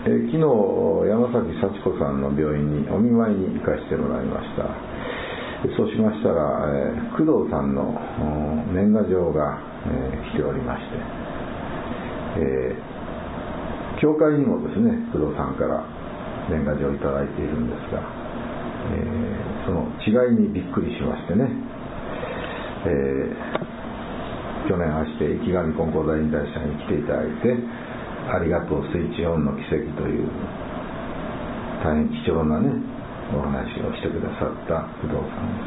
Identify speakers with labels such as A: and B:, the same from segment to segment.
A: 昨日山崎幸子さんの病院にお見舞いに行かせてもらいました。そうしましたら、工藤さんの年賀状が、来ておりまして、教会にもですね工藤さんから年賀状をいただいているんですが、その違いにびっくりしましてね、去年あして池上金光大引退者に来ていただいて、ありがとうスイッチオンの奇跡という大変貴重なねお話をしてくださった工藤さん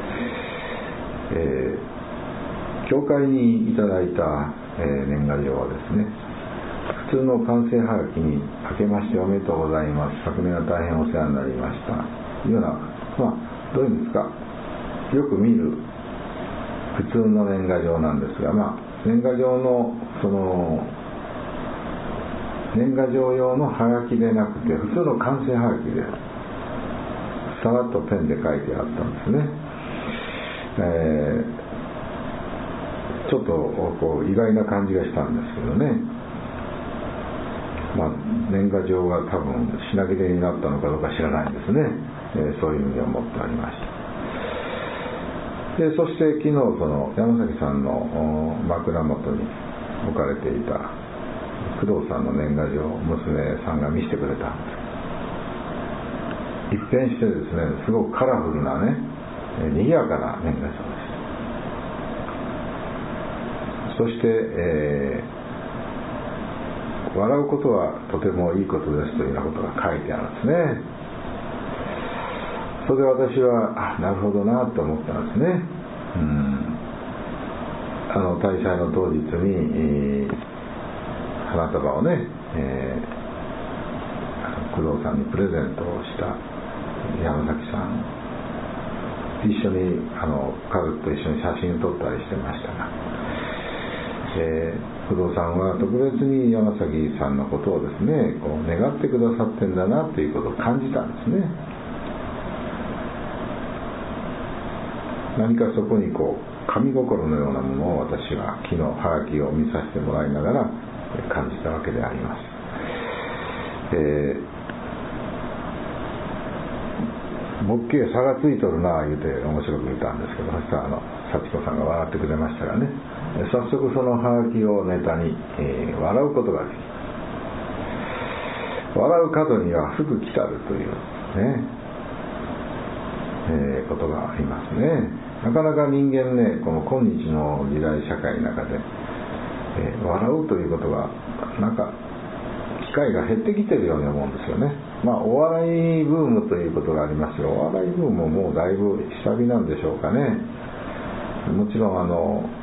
A: ですが、教会にいただいた、年賀状はですね、普通の完成はがきに明けましておめでとうございます、昨年は大変お世話になりましたいうような、どういうんですか、よく見る普通の年賀状なんですが、年賀状のその年賀状用のはがきでなくて、普通の完成はがきでさらっとペンで書いてあったんですね。ちょっとこう意外な感じがしたんですけどね、年賀状が多分品切れになったのかどうか知らないんですね、そういう意味で思っておりました。でそして昨日その山崎さんの枕元に置かれていた工藤さんの年賀状を娘さんが見せてくれたんです。一変してですね、すごくカラフルなね、賑やかな年賀状です。そして、笑うことはとてもいいことですというようなことが書いてあるんですね。それで私はなるほどなと思ったんですね。大祭の当日に、花束をね、工藤さんにプレゼントをした山崎さん、一緒に家族と一緒に写真を撮ったりしてましたが、工藤さんは特別に山崎さんのことをですねこう願ってくださってんだなということを感じたんですね。何かそこにこう神心のようなものを私は昨日はがきを見させてもらいながら感じたわけであります。ボッケー差がついとるな言うて面白く言ったんですけど、そしたら幸子さんが笑ってくれましたがね、早速そのハガキをネタに、笑うことができる。笑う角にはすぐ来たるというね、ことがありますね。なかなか人間ね、この今日の時代社会の中で、笑うということがなんか機会が減ってきているように思うんですよね。お笑いブームということがありますよ。お笑いブームももうだいぶ下火なんでしょうかね。もちろん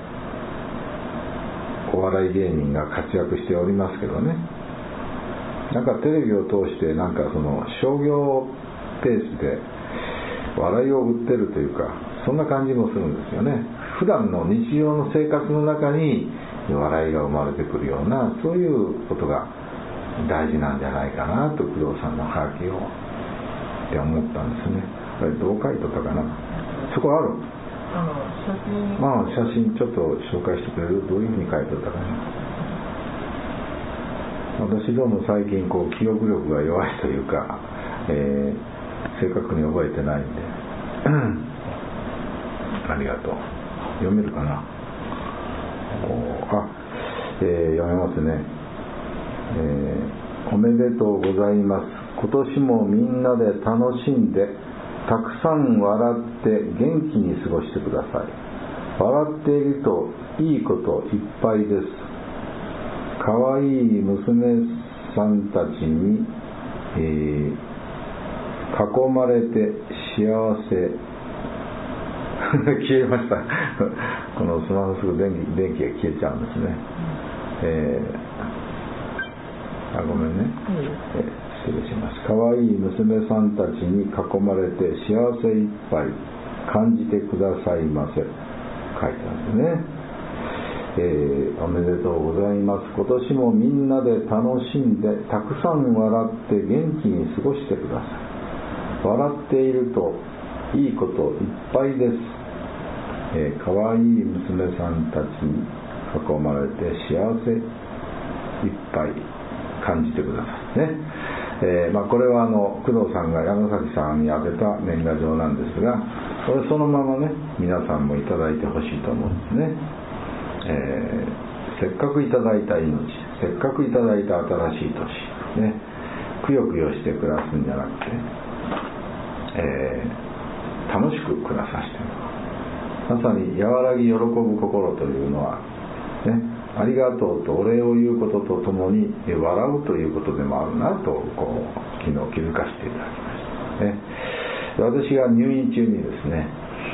A: お笑い芸人が活躍しておりますけどね、なんかテレビを通してなんかその商業ペースで笑いを売ってるというか、そんな感じもするんですよね。普段の日常の生活の中に笑いが生まれてくるような、そういうことが大事なんじゃないかなと工藤さんのハガキをって思ったんですね。これどう書いとったかな、そこある？写真ちょっと紹介してくれる？どういうふうに書いておったかな。私どうも最近こう記憶力が弱いというか、正確に覚えてないんでありがとう。読めるかな。読めますね。おめでとうございます。今年もみんなで楽しんでたくさん笑って元気に過ごしてください。笑っているといいこといっぱいです。かわいい娘さんたちに、囲まれて幸せ消えましたこのスマホすぐ電気が消えちゃうんですね。ごめんね、失礼します。かわいい娘さんたちに囲まれて幸せいっぱい感じてくださいませ、書いてあるんですね。おめでとうございます。今年もみんなで楽しんでたくさん笑って元気に過ごしてください。笑っているといいこといっぱいです。かわいい娘さんたちに囲まれて幸せいっぱい感じてくださいね。これは工藤さんが山崎さんに宛てた年賀状なんですが、これそのままね皆さんもいただいてほしいと思うんですね。せっかくいただいた命、せっかくいただいた新しい年ね、くよくよして暮らすんじゃなくて、楽しく暮らさせてもらう。まさに和らぎ喜ぶ心というのはね、ありがとうとお礼を言うこととともに笑うということでもあるなと昨日気づかせていただきましたね。私が入院中にですね、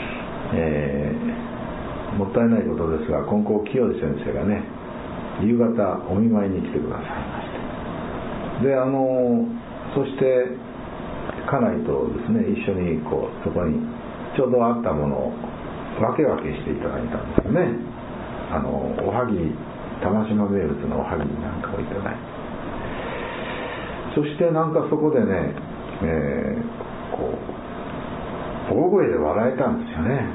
A: もったいないことですが金光清先生がね夕方お見舞いに来てくださいまして、でそして家内とですね一緒にそこにちょうどあったものを分け分けしていただいたんですよね。おはぎ、玉島名物のおはぎなんかをいただいて、そしてなんかそこでね、大声で笑えたんですよね。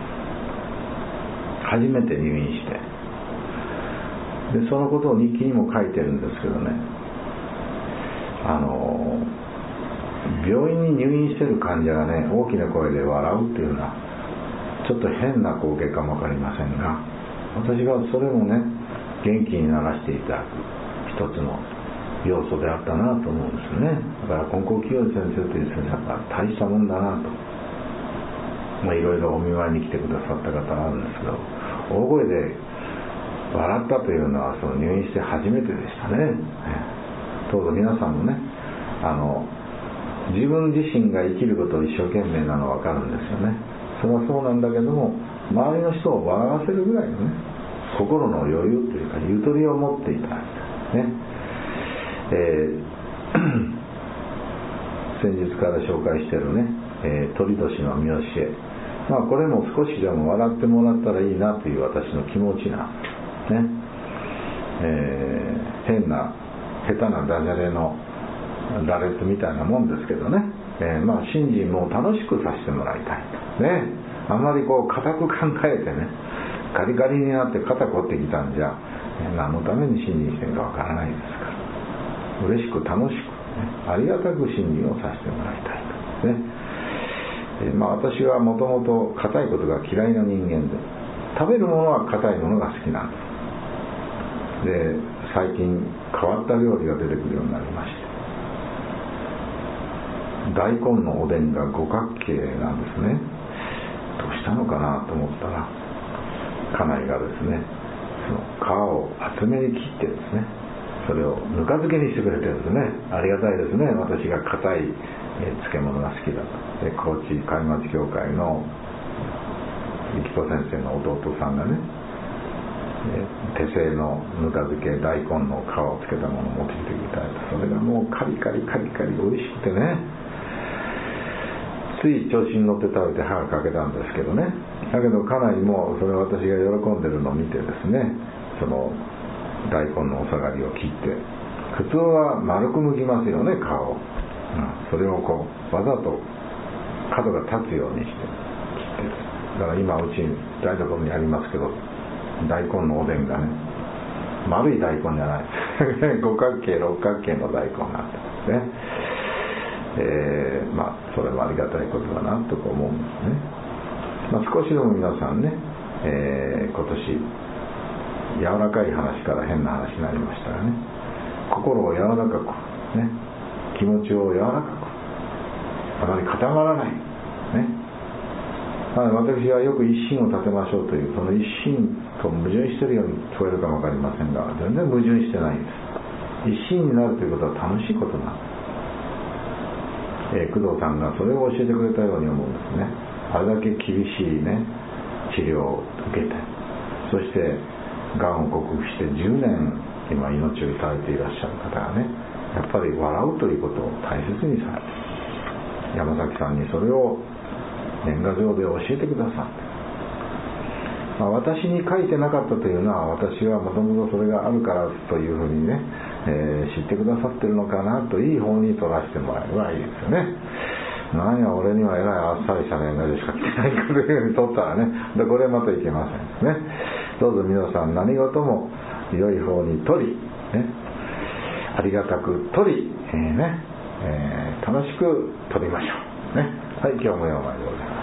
A: 初めて入院して、でそのことを日記にも書いてるんですけどね、病院に入院してる患者がね大きな声で笑うっていうのはちょっと変な光景かもわかりませんが、私はそれもね元気にならしていただく一つの要素であったなと思うんですよね。だから金光清先生という先生が大したもんだなと、いろいろお見舞いに来てくださった方があるんですけど、大声で笑ったというのはその入院して初めてでしたね。どうぞ皆さんもね自分自身が生きることを一生懸命なのは分かるんですよね。それはそうなんだけども、周りの人を笑わせるぐらいのね心の余裕というかゆとりを持っていただきたいね。先日から紹介しているね、鳥年の見教え、これも少しでも笑ってもらったらいいなという私の気持ちなんですね。変な下手なダジャレの羅列みたいなもんですけどね、信心も楽しくさせてもらいたいとね。あんまり固く考えてねガリガリになって肩凝ってきたんじゃ何のために信心してるかわからないですから、嬉しく楽しく、ありがたく信心をさせてもらいたいとね。私はもともと硬いことが嫌いな人間で、食べるものは硬いものが好きなんです。で最近変わった料理が出てくるようになりまして、大根のおでんが五角形なんですね。どうしたのかなと思ったら、家内がですねその皮を厚めに切ってですね、それをぬか漬けにしてくれてるんですね。ありがたいですね。私が硬い漬物が好きだと。で高知海町教会のゆき子先生の弟さんがね、手製のぬか漬け、大根の皮をつけたものを持ってきていただいて、それがもうカリカリカリカリ美味しくてね、つい調子に乗って食べて歯が欠けたんですけどね。だけど家内もそれ私が喜んでるのを見てですね、その大根のお下がりを切って、普通は丸く剥きますよね、皮を。それをわざと角が立つようにして切って、だから今うち台所にありますけど、大根のおでんがね丸い大根じゃない五角形六角形の大根があってね、それもありがたいことだなと思うんですね。少しでも皆さんね、今年柔らかい話から変な話になりましたらね、心を柔らかくね、気持ちを柔らかく、あまり固まらないね。私はよく一心を立てましょうという、その一心と矛盾しているように聞こえるかも分かりませんが、全然矛盾してないんです。一心になるということは楽しいことなんです。工藤さんがそれを教えてくれたように思うんですね。あれだけ厳しいね治療を受けて、そしてがんを克服して10年今命をいただいていらっしゃる方がね、やっぱり笑うということを大切にされて、山崎さんにそれを年賀状で教えてくださって、私に書いてなかったというのは、私はもともとそれがあるからというふうにね、知ってくださってるのかなといい方に取らせてもらえばいいですよね。なんや俺にはえらいあっさりした年賀状しか来てないかというふうに取ったらね、これまたいけませんね。どうぞ皆さん何事も良い方に取り、ね、 ありがたく取り、楽しく取りましょうね。はい、今日も4枚でございます。